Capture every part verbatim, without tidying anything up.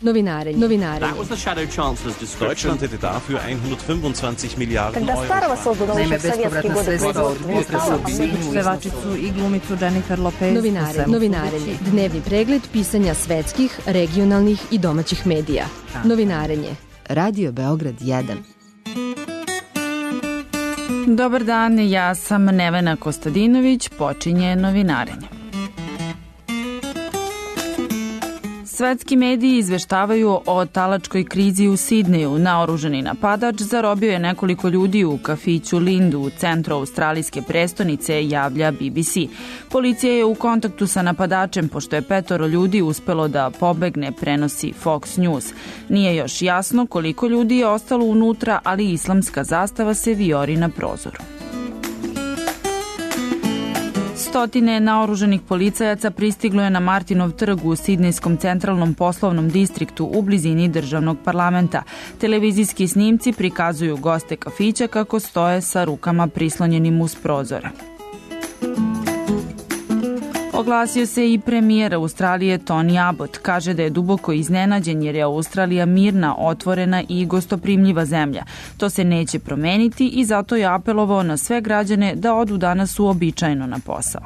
Novinarenje. Novinarenje. Deutschland hätte dafür hundertfünfundzwanzig Milliarden Euro. Naime, bespovratna sredstva od unutrašnjeg pevačicu i glumicu Jennifer Lopez. Novinarenje. Novinarenje. Dnevni pregled pisanja svetskih, regionalnih i domaćih medija. Novinarenje. Radio Beograd jedan. Dobar dan, ja sam Nevena Kostadinović, počinje Novinarenje. Svetski mediji izveštavaju o talačkoj krizi u Sidneju. Naoružani napadač zarobio je nekoliko ljudi u kafiću Lindu u centru australijske prestonice, javlja B B C. Policija je u kontaktu sa napadačem, pošto je petoro ljudi uspelo da pobegne, prenosi Fox News. Nije još jasno koliko ljudi je ostalo unutra, ali islamska zastava se vijori na prozoru. Stotine naoružanih policajaca pristiglo je na Martinov trg u Sidnejskom centralnom poslovnom distriktu u blizini državnog parlamenta. Televizijski snimci prikazuju goste kafića kako stoje sa rukama prislonjenim uz prozore. Oglasio se i premijer Australije Tony Abbott. Kaže da je duboko iznenađen jer je Australija mirna, otvorena i gostoprimljiva zemlja. To se neće promeniti i zato je apelovao na sve građane da odu danas uobičajeno na posao.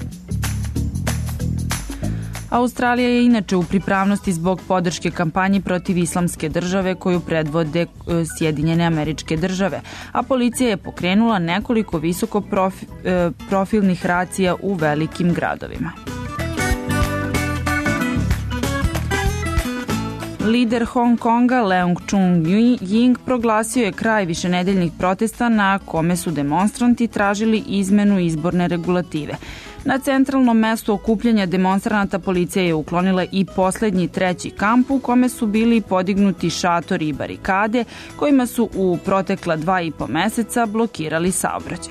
Australija je inače u pripravnosti zbog podrške kampanji protiv islamske države koju predvode Sjedinjene Američke Države, a policija je pokrenula nekoliko visoko profi, profilnih racija u velikim gradovima. Lider Hong Konga Leung Chun-ying proglasio je kraj višenedeljnih protesta na kome su demonstranti tražili izmenu izborne regulative. Na centralnom mestu okupljanja demonstranata policija je uklonila i poslednji treći kamp u kome su bili podignuti šatori i barikade kojima su u protekla dva i po meseca blokirali saobraćaj.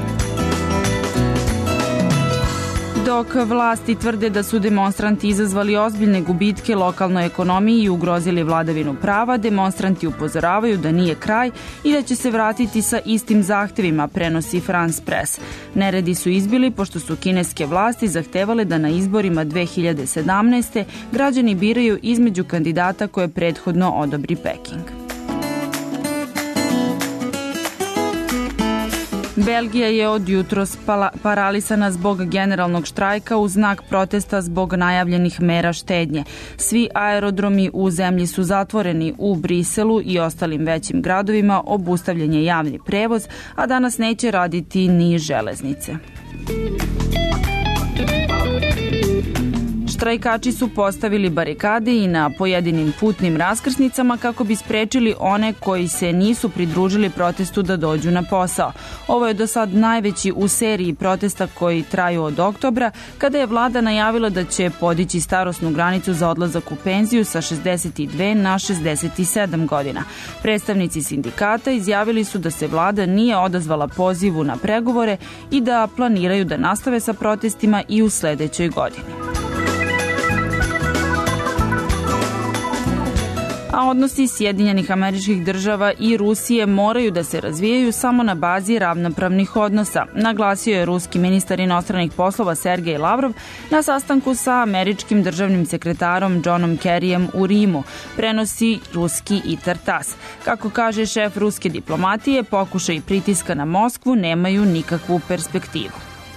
Dok vlasti tvrde da su demonstranti izazvali ozbiljne gubitke lokalnoj ekonomiji i ugrozili vladavinu prava, demonstranti upozoravaju da nije kraj i da će se vratiti sa istim zahtevima, prenosi France Press. Neredi su izbili pošto su kineske vlasti zahtevale da na izborima dve hiljade sedamnaeste. građani biraju između kandidata koje prethodno odobri Peking. Belgija je od jutros paralisana zbog generalnog štrajka u znak protesta zbog najavljenih mera štednje. Svi aerodromi u zemlji su zatvoreni. U Briselu i ostalim većim gradovima obustavljen je javni prevoz, a danas neće raditi ni železnice. Štrajkači su postavili barikade i na pojedinim putnim raskrsnicama kako bi sprečili one koji se nisu pridružili protestu da dođu na posao. Ovo je do sad najveći u seriji protesta koji traju od oktobra, kada je vlada najavila da će podići starosnu granicu za odlazak u penziju sa šezdeset dve na šezdeset sedam godina. Predstavnici sindikata izjavili su da se vlada nije odazvala pozivu na pregovore i da planiraju da nastave sa protestima i u sledećoj godini. A odnosi Sjedinjenih Američkih Država i Rusije moraju da se razvijaju samo na bazi ravnopravnih odnosa, naglasio je ruski ministar inostranih poslova Sergej Lavrov na sastanku sa američkim državnim sekretarom Johnom Kerryjem u Rimu, prenosi ruski I T R TASS. Kako kaže šef ruske diplomatije, pokušaj pritiska na Moskvu nemaju nikakvu perspektivu.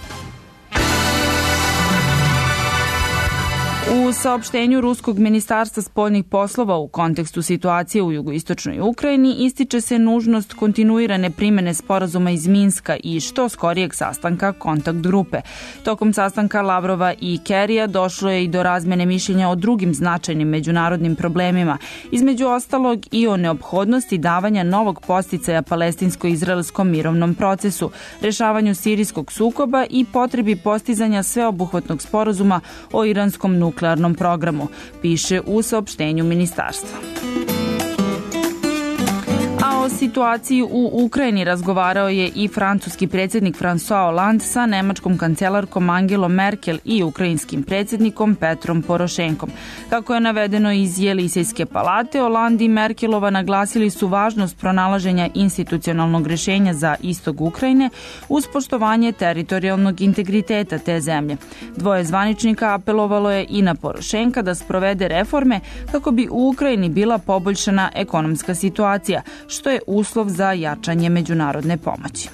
U saopštenju Ruskog ministarstva spoljnih poslova u kontekstu situacije u jugoistočnoj Ukrajini ističe se nužnost kontinuirane primene sporazuma iz Minska i što skorijeg sastanka kontakt grupe. Tokom sastanka Lavrova i Kerrija došlo je i do razmene mišljenja o drugim značajnim međunarodnim problemima, između ostalog i o neophodnosti davanja novog podsticaja palestinsko-izraelskom mirovnom procesu, rešavanju sirijskog sukoba i potrebi postizanja sveobuhvatnog sporazuma o iranskom nuklearnom programu, piše u saopštenju ministarstva. A O situaciji u Ukrajini razgovarao je i francuski predsjednik François Hollande sa nemačkom kancelarkom Angelom Merkel i ukrajinskim predsjednikom Petrom Porošenkom. Kako je navedeno iz Jelisejske palate, Hollande i Merkelova naglasili su važnost pronalaženja institucionalnog rješenja za istok Ukrajine uz poštovanje teritorijalnog integriteta te zemlje. Dvoje zvaničnika apelovalo je i na Porošenka da sprovede reforme kako bi u Ukrajini bila poboljšana ekonomska situacija, što je uslov za jačanje međunarodne pomoći.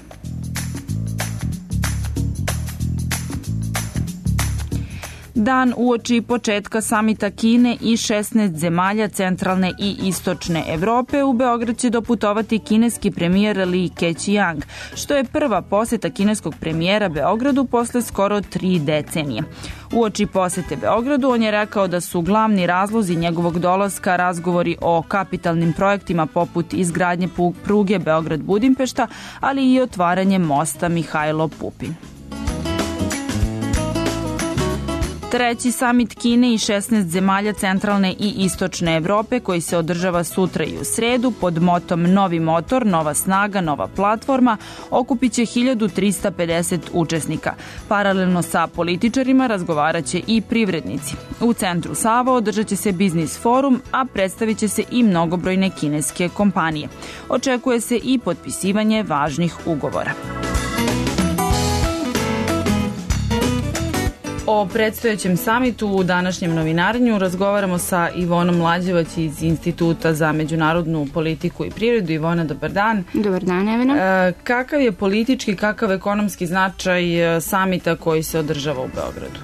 Dan uoči početka samita Kine i šesnaest zemalja centralne i istočne Evrope u Beograd će doputovati kineski premijer Li Keqiang, što je prva posjeta kineskog premijera Beogradu posle skoro tri decenije. Uoči posete Beogradu on je rekao da su glavni razlozi njegovog dolaska razgovori o kapitalnim projektima poput izgradnje pruge Beograd-Budimpešta, ali i otvaranje mosta Mihajlo Pupin. Treći samit Kine i šesnaest zemalja centralne i istočne Evrope koji se održava sutra i u sredu pod motom Novi motor, nova snaga, nova platforma okupit će hiljadu trista pedeset učesnika. Paralelno sa političarima razgovarat će i privrednici. U centru Sava održat će se biznis forum, a predstavit će se i mnogobrojne kineske kompanije. Očekuje se i potpisivanje važnih ugovora. O predstojećem samitu u današnjem novinarenju razgovaramo sa Ivonom Lađevac iz Instituta za međunarodnu politiku i privredu. Ivona, dobar dan. Dobar dan, Evena. E, kakav je politički, kakav ekonomski značaj samita koji se održava u Beogradu?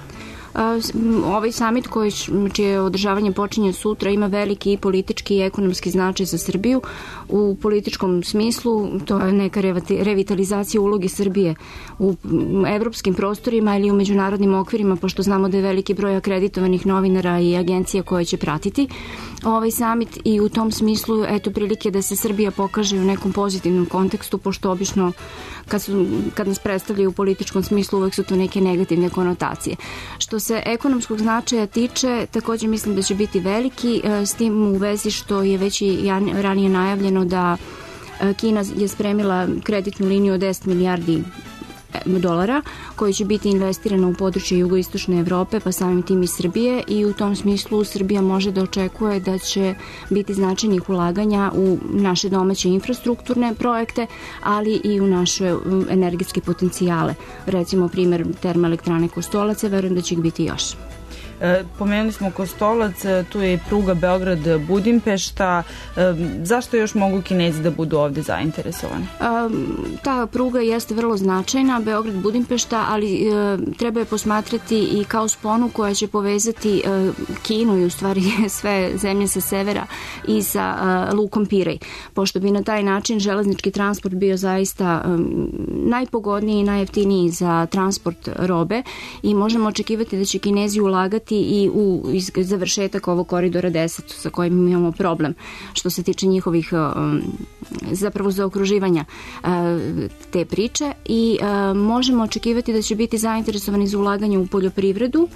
Ovaj samit koji, čije održavanje počinje sutra ima veliki i politički i ekonomski značaj za Srbiju. U političkom smislu to je neka revitalizacija uloge Srbije u evropskim prostorima ili u međunarodnim okvirima, pošto znamo da je veliki broj akreditovanih novinara i agencija koje će pratiti ovaj samit i u tom smislu eto prilike da se Srbija pokaže u nekom pozitivnom kontekstu, pošto obično kad, su, kad nas predstavljaju u političkom smislu uvek su to neke negativne konotacije. Što se ekonomskog značaja tiče, također mislim da će biti veliki, s tim u vezi što je već i ranije najavljeno da Kina je spremila kreditnu liniju od deset milijardi dolara koji će biti investirano u područje jugoistočne Evrope, pa samim tim i Srbije, i u tom smislu Srbija može da očekuje da će biti značajnih ulaganja u naše domaće infrastrukturne projekte, ali i u naše energetske potencijale. Recimo primjer termoelektrane Kostolac, verujem da će ih biti još. E, pomenuli smo Kostolac, tu je i pruga Beograd-Budimpešta. E, zašto još mogu Kinezi da budu ovde zainteresovani? E, ta pruga jeste vrlo značajna, Beograd-Budimpešta, ali e, treba je posmatrati i kao sponu koja će povezati e, Kinu i u stvari sve zemlje sa severa i sa e, lukom Pirej, pošto bi na taj način železnički transport bio zaista e, najpogodniji i najjeftiniji za transport robe i možemo očekivati da će Kinezi ulagati i u završetak ovog koridora deset sa kojim imamo problem što se tiče njihovih zapravo zaokruživanja te priče i možemo očekivati da će biti zainteresovani za ulaganje u poljoprivredu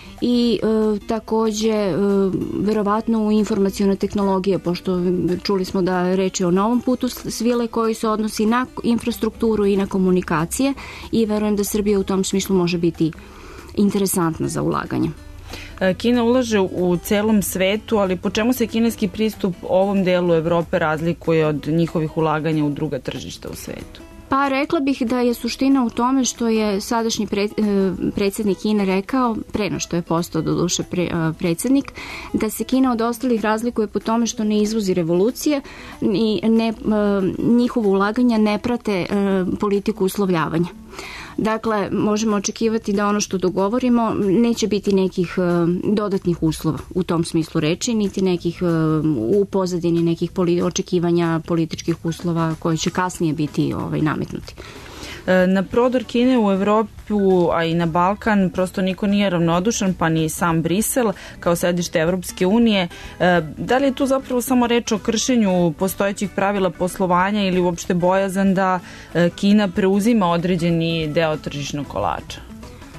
i e, takođe e, verovatno u informacione tehnologije, pošto čuli smo da reč je o novom putu svile koji se odnosi na infrastrukturu i na komunikacije i verujem da Srbija u tom smislu može biti interesantna za ulaganje. Kina ulaže u celom svetu, ali po čemu se kineski pristup ovom delu Evrope razlikuje od njihovih ulaganja u druga tržišta u svetu? Pa rekla bih da je suština u tome što je sadašnji pre, predsjednik Kine rekao, pre no što je postao do duše pre, predsjednik, da se Kina od ostalih razlikuje po tome što ne izvozi revolucije i ne, njihovo ulaganja ne prate politiku uslovljavanja. Dakle, možemo očekivati da ono što dogovorimo neće biti nekih dodatnih uslova u tom smislu reči, niti nekih u pozadini nekih poli, očekivanja političkih uslova koji će kasnije biti ovaj, nametnuti. Na prodor Kine u Evropu, a i na Balkan, prosto niko nije ravnodušan, pa ni sam Brisel kao sedište Evropske unije. Da li je tu zapravo samo reč o kršenju postojećih pravila poslovanja ili uopšte bojazan da Kina preuzima određeni deo tržišnog kolača?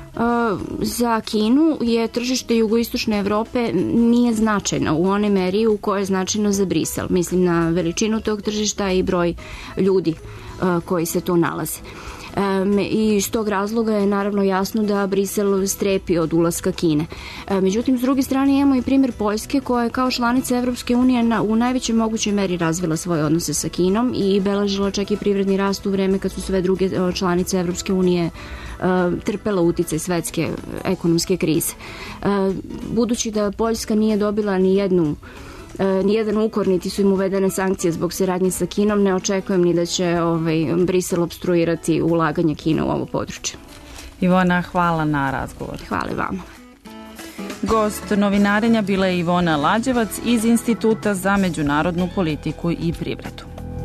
Za Kinu je tržište jugoistočne Evrope nije značajno u one meri u kojoj je značajno za Brisel. Mislim na veličinu tog tržišta i broj ljudi koji se tu nalaze. I iz tog razloga je naravno jasno da Brisel strepi od ulaska Kine. Međutim, s druge strane imamo i primjer Poljske koja je kao članica Evropske unije na, u najvećoj mogućoj meri razvila svoje odnose sa Kinom i beležila čak i privredni rast u vreme kad su sve druge članice Evropske unije trpela uticaj svetske ekonomske krize. Budući da Poljska nije dobila ni jednu nijedan ukor, niti su im uvedene sankcije zbog saradnje sa Kinom, ne očekujem ni da će ovaj, Brisel obstruirati ulaganje Kine u ovo područje. Ivona, hvala na razgovor. Hvala vama. Gost novinarenja bila je Ivona Lađevac iz Instituta za međunarodnu politiku i privredu.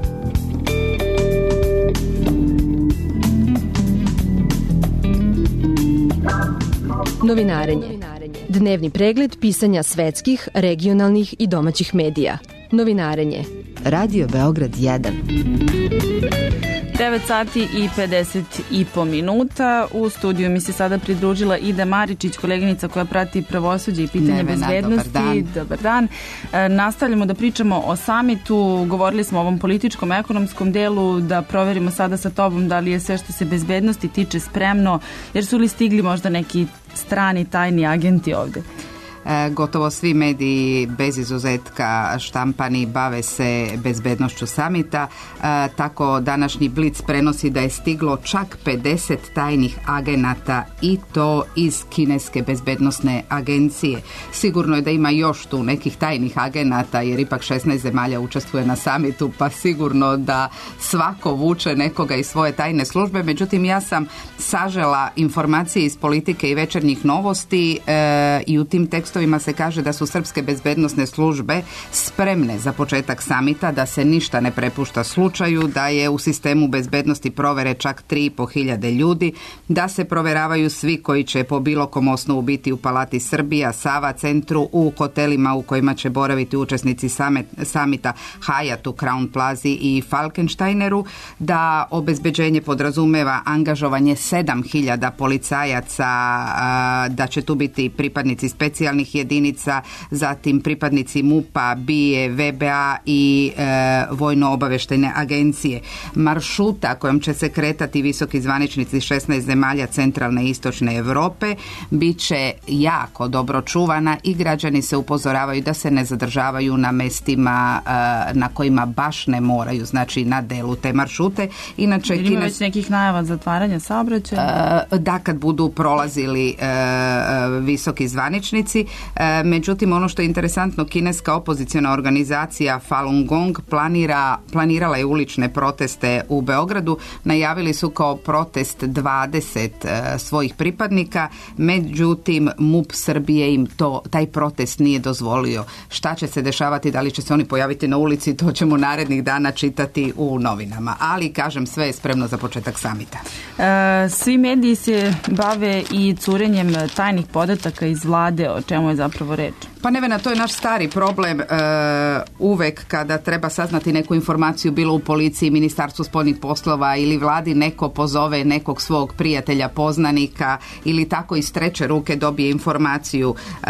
Novinarenje. Dnevni pregled pisanja svetskih, regionalnih i domaćih medija. Novinarenje. Radio Beograd jedan. devet sati i pedeset i po minuta. U studiju mi se sada pridružila Ida Maričić, koleginica koja prati pravosuđe i pitanje Nevena, bezbednosti. Dobar dan. Dobar dan. E, nastavljamo da pričamo o samitu. Govorili smo o ovom političkom, ekonomskom delu, da proverimo sada sa tobom da li je sve što se bezbednosti tiče spremno, jer su li stigli možda neki strani tajni agenti ovde? E, gotovo svi mediji bez izuzetka štampani bave se bezbednošću samita, e, tako današnji Blic prenosi da je stiglo čak pedeset tajnih agenata i to iz kineske bezbednosne agencije. Sigurno je da ima još tu nekih tajnih agenata jer ipak šesnaest zemalja učestvuje na samitu, pa sigurno da svako vuče nekoga iz svoje tajne službe. Međutim, ja sam sažela informacije iz Politike i Večernjih novosti e, i u tim tekstovima se kaže da su srpske bezbednosne službe spremne za početak samita, da se ništa ne prepušta slučaju, da je u sistemu bezbednosti provere čak tri i po hiljade ljudi, da se proveravaju svi koji će po bilo kom osnovu biti u Palati Srbija, Sava centru, u hotelima u kojima će boraviti učesnici samita Hyatt u Crown Plazi i Falkensteineru, da obezbeđenje podrazumeva angažovanje sedam hiljada policajaca, da će tu biti pripadnici specijalnih jedinica, zatim pripadnici MUP-a, B I E, V B A i e, Vojno-obaveštajne agencije. Maršruta kojom će se kretati visoki zvaničnici šesnaest zemalja centralne i istočne Europe bit će jako dobro čuvana i građani se upozoravaju da se ne zadržavaju na mestima e, na kojima baš ne moraju, znači na delu te maršrute. Inače, ima već nekih najava zatvaranja saobraćaja? E, da, kad budu prolazili e, visoki zvaničnici. E, međutim, ono što je interesantno, kineska opoziciona organizacija Falun Gong planira, planirala je ulične proteste u Beogradu. Najavili su kao protest dvadeset e, svojih pripadnika, međutim MUP Srbije im to, taj protest nije dozvolio. Šta će se dešavati, da li će se oni pojaviti na ulici, to ćemo narednih dana čitati u novinama. Ali, kažem, sve je spremno za početak samita. E, svi mediji se bave i curenjem tajnih podataka iz vlade, o čemu je zapravo reč? Pa Nevena, to je naš stari problem. E, uvek kada treba saznati neku informaciju, bilo u policiji, Ministarstvu spoljnih poslova ili vladi, neko pozove nekog svog prijatelja, poznanika ili tako iz treće ruke dobije informaciju. E,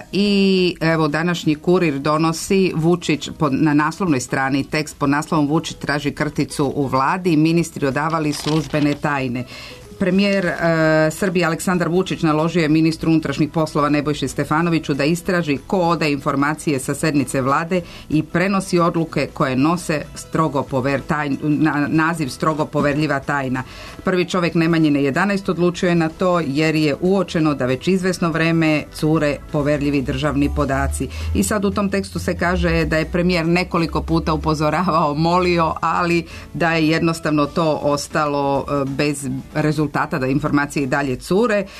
I evo, današnji Kurir donosi Vučić pod, na naslovnoj strani tekst pod naslovom Vučić traži krticu u vladi, ministri odavali službene tajne. Premijer e, Srbije Aleksandar Vučić naložio je ministru unutrašnjih poslova Nebojši Stefanoviću da istraži ko odaje informacije sa sednice vlade i prenosi odluke koje nose strogo pover, tajn, na, naziv strogo poverljiva tajna. Prvi čovjek Nemanjine jedanaest odlučio je na to jer je uočeno da već izvesno vreme cure poverljivi državni podaci. I sad u tom tekstu se kaže da je premijer nekoliko puta upozoravao, molio, ali da je jednostavno to ostalo bez rezultata, da informacije i dalje cure. E,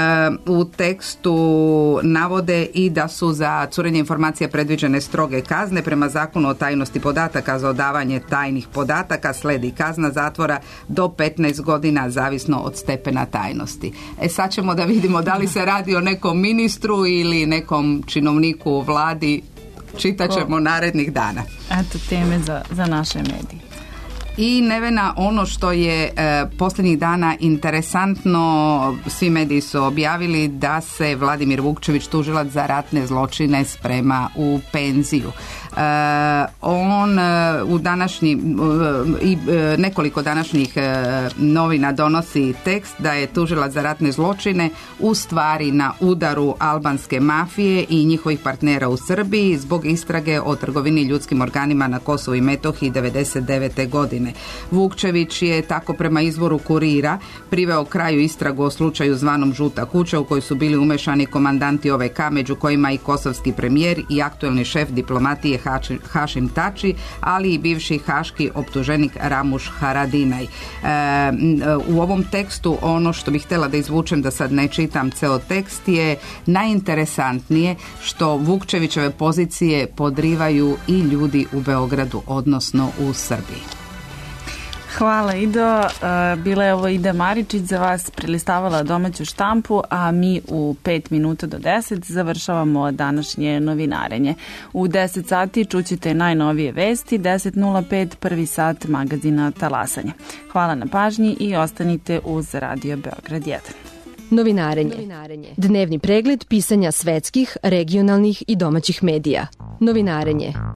u tekstu navode i da su za curenje informacija predviđene stroge kazne. Prema zakonu o tajnosti podataka za odavanje tajnih podataka sledi kazna zatvora do petnaest godina, zavisno od stepena tajnosti. E sad ćemo da vidimo da li se radi o nekom ministru ili nekom činovniku u vladi. Čitat ćemo narednih dana. Eto teme za, za naše medije. I Nevena, ono što je e, posljednjih dana interesantno, svi mediji su objavili da se Vladimir Vukčević, tužilac za ratne zločine, sprema u penziju. E, on e, u današnji i e, nekoliko današnjih e, novina donosi tekst da je tužilac za ratne zločine u stvari na udaru albanske mafije i njihovih partnera u Srbiji zbog istrage o trgovini ljudskim organima na Kosovu i Metohiji devedeset devete godine. Vukčević je tako prema izvoru Kurira priveo kraju istragu o slučaju zvanom Žuta kuća u kojoj su bili umešani komandanti O V K, među kojima i kosovski premijer i aktuelni šef diplomatije Hašim Tači, ali i bivši haški optuženik Ramuš Haradinaj. E, u ovom tekstu ono što bih htjela da izvučem, da sad ne čitam ceo tekst, je najinteresantnije što Vukčevićeve pozicije podrivaju i ljudi u Beogradu, odnosno u Srbiji. Hvala, Ido. Bila je ovo Ida Maričić za vas, prelistavala domaću štampu, a mi u pet minuta do deset završavamo današnje novinarenje. U deset sati čućete najnovije vesti, deset nula pet prvi sat magazina Talasanje. Hvala na pažnji i ostanite uz Radio Beograd jedan. Novinarenje. Dnevni pregled pisanja svetskih, regionalnih i domaćih medija. Novinarenje.